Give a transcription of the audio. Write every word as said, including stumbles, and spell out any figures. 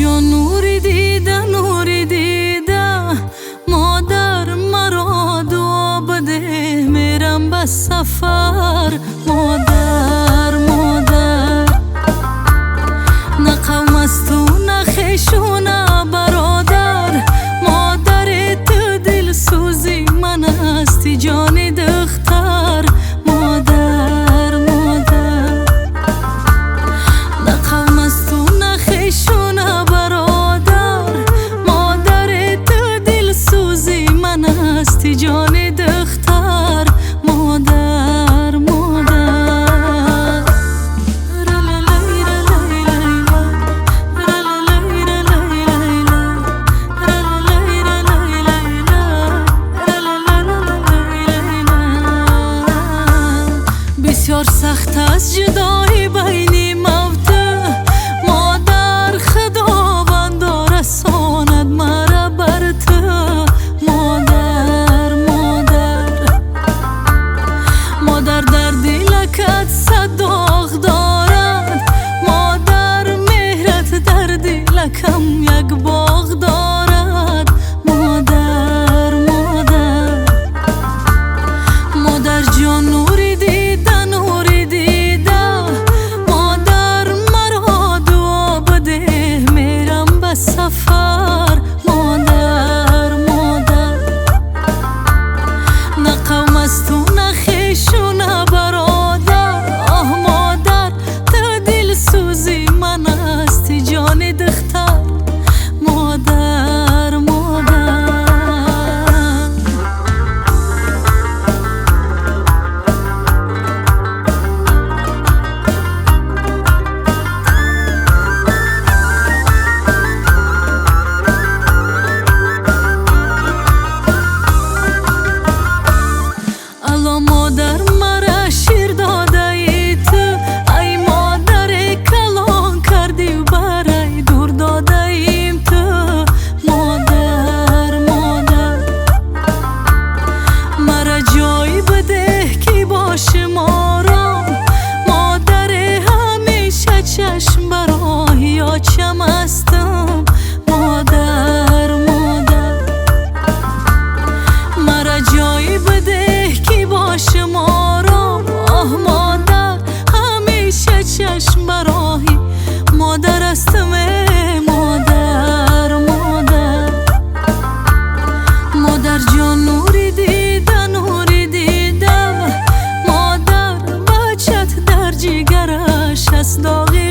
جان نوری دیده نوری دیده، مادر مرا دعا بده، میرم به سفر. مادر مادر، نه قوم است و نه خویش و نه برادر، مادر تو دل سوزی من هستی جان دختر. مادر مادر، نه قوم است و نه خویش و نه برادر، مادر تو دل سوزی من هستی جان دختر. مادر مادر، بسیار سخت است جدایی بین موت، مادر خداوند رساند مرا بر تو. مادر مادر، مادر در دلکت صد داغ دارد، مادر مهرت در دلکم یک باغ دارد. مادر مادر، مادر جان نوری دیده نوری دیده، مادر مرا دعا بده، میرم به سفر. مادر مادر، نه قوم است و نه خویش و نه برادر، آه مادر تو دل سوزی من هستی جان دختر. مادر مادر، الا مادر مرا شیر داده ای تو، ای مادر کلان کردی و برای دور داده ایم تو. مادر مادر، مرا جایی بده که باشم آرام، مادر همیشه چشم برای آچم هستم. مادر مادر، مرا جایی بده که باشم آرام، آه مادر همیشه چشم برای مادر هستم. مادر مادر، مادر جان نوری دیده نوری دیده، مادر بچت در جگرش است داغ